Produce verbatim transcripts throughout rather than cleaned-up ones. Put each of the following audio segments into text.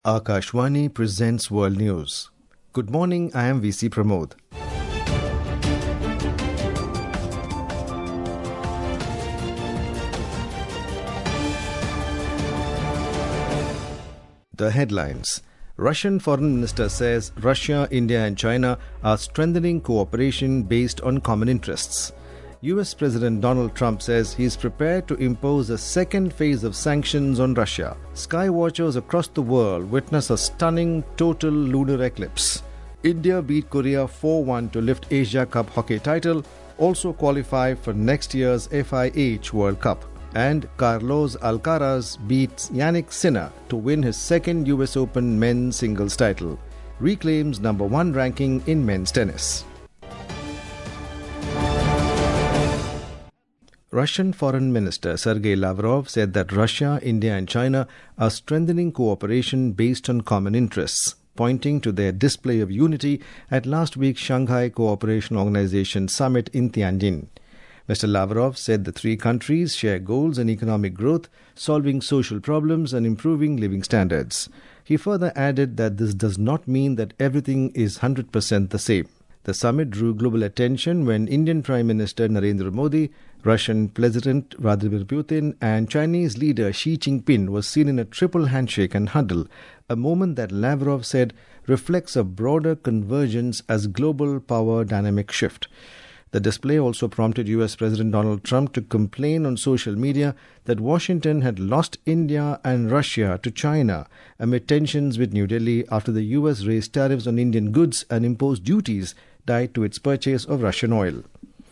Akashvani presents World News. Good morning, I am V C Pramod. The headlines. Russian Foreign Minister says Russia, India and China are strengthening cooperation based on common interests. U S President Donald Trump says he is prepared to impose a second phase of sanctions on Russia. Sky watchers across the world witness a stunning total lunar eclipse. India beat Korea four one to lift Asia Cup hockey title, also qualify for next year's F I H World Cup. And Carlos Alcaraz beats Yannick Sinner to win his second U S Open men's singles title, reclaims number one ranking in men's tennis. Russian Foreign Minister Sergei Lavrov said that Russia, India and China are strengthening cooperation based on common interests, pointing to their display of unity at last week's Shanghai Cooperation Organization summit in Tianjin. Mister Lavrov said the three countries share goals in economic growth, solving social problems and improving living standards. He further added that this does not mean that everything is one hundred percent the same. The summit drew global attention when Indian Prime Minister Narendra Modi, Russian President Vladimir Putin and Chinese leader Xi Jinping was seen in a triple handshake and huddle, a moment that Lavrov said reflects a broader convergence as global power dynamic shift. The display also prompted U S President Donald Trump to complain on social media that Washington had lost India and Russia to China amid tensions with New Delhi after the U S raised tariffs on Indian goods and imposed duties tied to its purchase of Russian oil.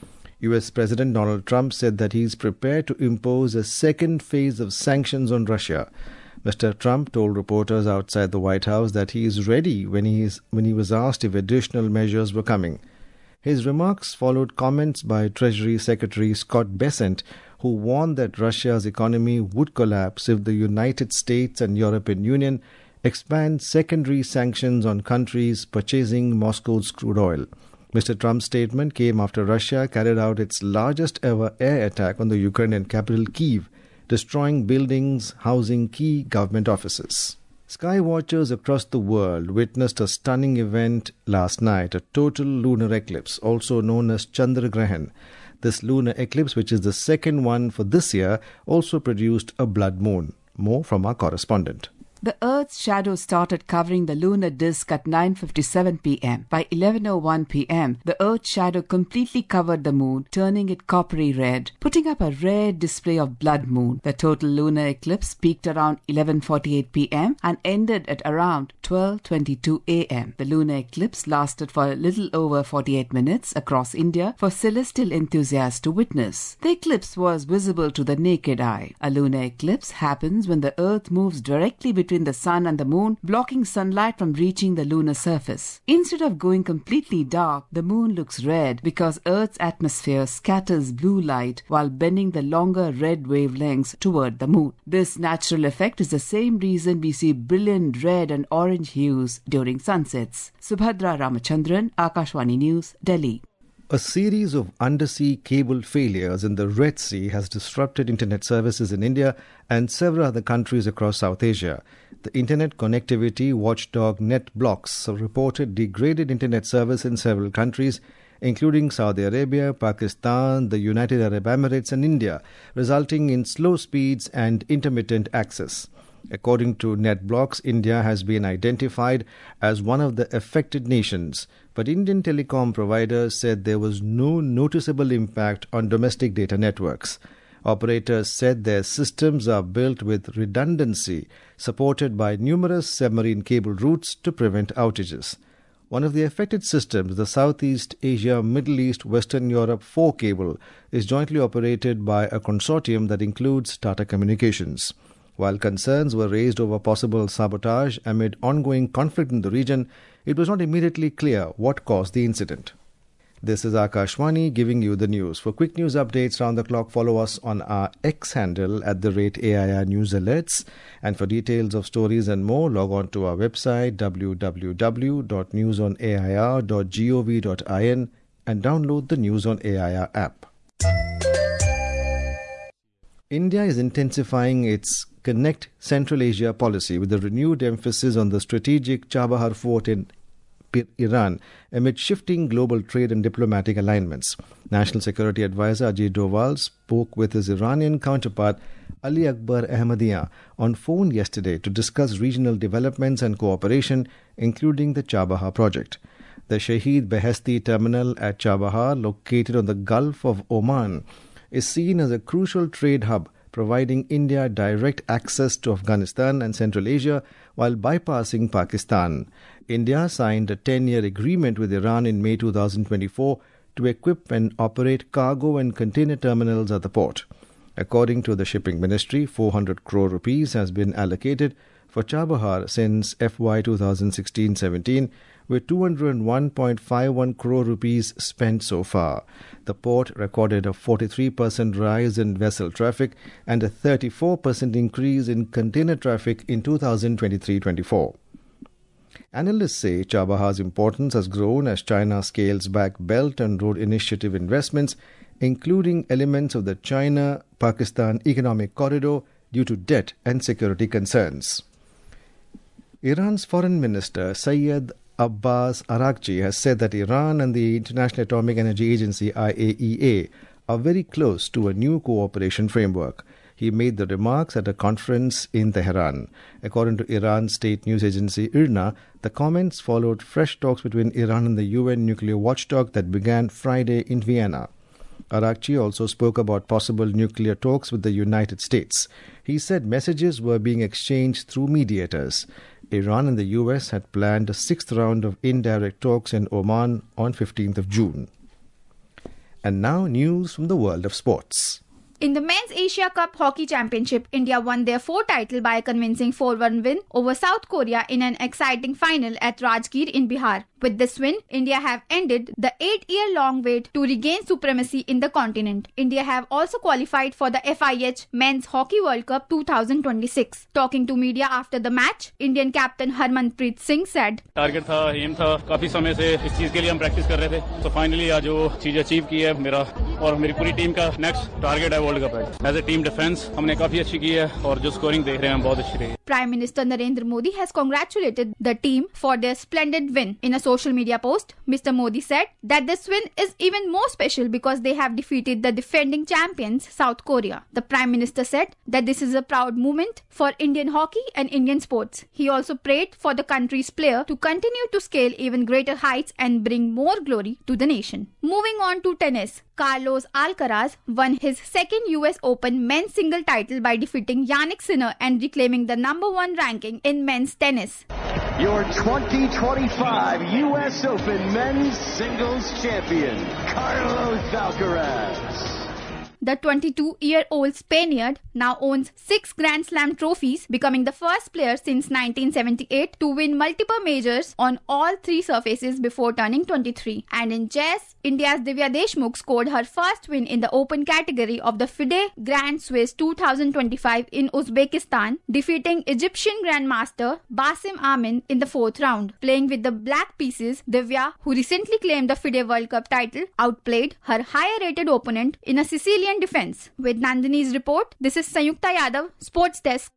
U S President Donald Trump said that he is prepared to impose a second phase of sanctions on Russia. Mister Trump told reporters outside the White House that he is ready when he, is, when he was asked if additional measures were coming. His remarks followed comments by Treasury Secretary Scott Bessent, who warned that Russia's economy would collapse if the United States and European Union expand secondary sanctions on countries purchasing Moscow's crude oil. Mister Trump's statement came after Russia carried out its largest ever air attack on the Ukrainian capital Kyiv, destroying buildings housing key government offices. Sky watchers across the world witnessed a stunning event last night, a total lunar eclipse, also known as Chandragrahan. This lunar eclipse, which is the second one for this year, also produced a blood moon. More from our correspondent. The Earth's shadow started covering the lunar disk at nine fifty-seven p.m. By eleven oh one p.m., the Earth's shadow completely covered the moon, turning it coppery red, putting up a rare display of blood moon. The total lunar eclipse peaked around eleven forty-eight p.m. and ended at around twelve twenty-two a.m. The lunar eclipse lasted for a little over forty-eight minutes across India for celestial enthusiasts to witness. The eclipse was visible to the naked eye. A lunar eclipse happens when the Earth moves directly between between the sun and the moon, blocking sunlight from reaching the lunar surface. Instead of going completely dark, the moon looks red because Earth's atmosphere scatters blue light while bending the longer red wavelengths toward the moon. This natural effect is the same reason we see brilliant red and orange hues during sunsets. Subhadra Ramachandran, Akashvani News, Delhi. A series of undersea cable failures in the Red Sea has disrupted internet services in India and several other countries across South Asia. The internet connectivity watchdog NetBlocks reported degraded internet service in several countries, including Saudi Arabia, Pakistan, the United Arab Emirates and India, resulting in slow speeds and intermittent access. According to NetBlocks, India has been identified as one of the affected nations, but Indian telecom providers said there was no noticeable impact on domestic data networks. Operators said their systems are built with redundancy, supported by numerous submarine cable routes to prevent outages. One of the affected systems, the Southeast Asia, Middle East, Western Europe four cable, is jointly operated by a consortium that includes Tata Communications. While concerns were raised over possible sabotage amid ongoing conflict in the region, it was not immediately clear what caused the incident. This is Akashvani giving you the news. For quick news updates round the clock, follow us on our X handle at the rate A I R News Alerts. And for details of stories and more, log on to our website w w w dot news on a i r dot gov dot in and download the News on A I R app. India is intensifying its Connect Central Asia policy with a renewed emphasis on the strategic Chabahar fort in Iran amid shifting global trade and diplomatic alignments. National Security Advisor Ajit Doval spoke with his Iranian counterpart Ali Akbar Ahmadiyya on phone yesterday to discuss regional developments and cooperation, including the Chabahar project. The Shahid Beheshti terminal at Chabahar, located on the Gulf of Oman, is seen as a crucial trade hub, providing India direct access to Afghanistan and Central Asia while bypassing Pakistan. India signed a ten-year agreement with Iran in May two thousand twenty-four to equip and operate cargo and container terminals at the port. According to the Shipping Ministry, four hundred crore rupees has been allocated for Chabahar since F Y twenty sixteen seventeen, with two hundred one point five one crore rupees spent so far. The port recorded a forty-three percent rise in vessel traffic and a thirty-four percent increase in container traffic in two thousand twenty-three twenty-four. Analysts say Chabahar's importance has grown as China scales back Belt and Road Initiative investments, including elements of the China-Pakistan Economic Corridor, due to debt and security concerns. Iran's Foreign Minister Syed Abbas Araghchi has said that Iran and the International Atomic Energy Agency I A E A are very close to a new cooperation framework. He made the remarks at a conference in Tehran. According to Iran's state news agency I R N A, the comments followed fresh talks between Iran and the U N nuclear watchdog that began Friday in Vienna. Araghchi also spoke about possible nuclear talks with the United States. He said messages were being exchanged through mediators. Iran and the U S had planned a sixth round of indirect talks in Oman on fifteenth of June. And now news from the world of sports. In the Men's Asia Cup Hockey Championship, India won their fourth title by a convincing four one win over South Korea in an exciting final at Rajgir in Bihar. With this win, India have ended the eight-year-long wait to regain supremacy in the continent. India have also qualified for the F I H Men's Hockey World Cup twenty twenty-six. Talking to media after the match, Indian captain Harmanpreet Singh said, target था, aim था, काफी समय से इस चीज के लिए हम प्रैक्टिस कर रहे थे. तो फाइनली आज जो चीज अचीव की है मेरा और मेरी पूरी टीम का नेक्स्ट टारगेट है वर्ल्ड कप है. एज ए टीम डिफेंस हमने काफी अच्छी की है और जो स्कोरिंग देख रहे हैं बहुत अच्छी रही. Prime Minister Narendra Modi has congratulated the team for their splendid win. In a social media post, Mister Modi said that this win is even more special because they have defeated the defending champions South Korea. The Prime Minister said that this is a proud moment for Indian hockey and Indian sports. He also prayed for the country's player to continue to scale even greater heights and bring more glory to the nation. Moving on to tennis. Carlos Alcaraz won his second U S Open men's single title by defeating Yannick Sinner and reclaiming the number one ranking in men's tennis. Your twenty twenty-five U S Open men's singles champion, Carlos Alcaraz. The twenty-two-year-old Spaniard now owns six Grand Slam trophies, becoming the first player since nineteen seventy-eight to win multiple majors on all three surfaces before turning twenty-three. And in chess, India's Divya Deshmukh scored her first win in the open category of the FIDE Grand Swiss twenty twenty-five in Uzbekistan, defeating Egyptian Grandmaster Basim Amin in the fourth round. Playing with the black pieces, Divya, who recently claimed the FIDE World Cup title, outplayed her higher-rated opponent in a Sicilian defense. With Nandini's report, this is Sayukta Yadav, Sports Desk.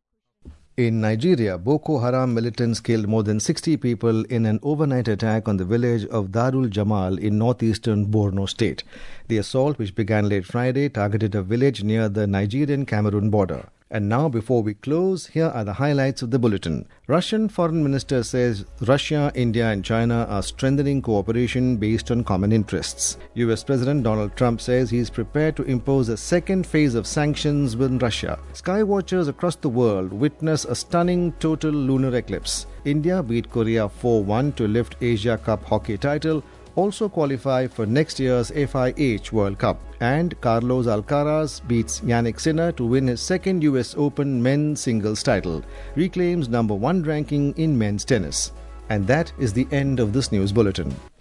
In Nigeria, Boko Haram militants killed more than sixty people in an overnight attack on the village of Darul Jamal in northeastern Borno state. The assault, which began late Friday, targeted a village near the Nigerian-Cameroon border. And now, before we close, here are the highlights of the bulletin. Russian Foreign Minister says Russia, India and China are strengthening cooperation based on common interests. U S President Donald Trump says he is prepared to impose a second phase of sanctions with Russia. Skywatchers across the world witness a stunning total lunar eclipse. India beat Korea four one to lift Asia Cup hockey title, also qualify for next year's F I H World Cup. And Carlos Alcaraz beats Yannick Sinner to win his second U S Open men's singles title, reclaims number one ranking in men's tennis. And that is the end of this news bulletin.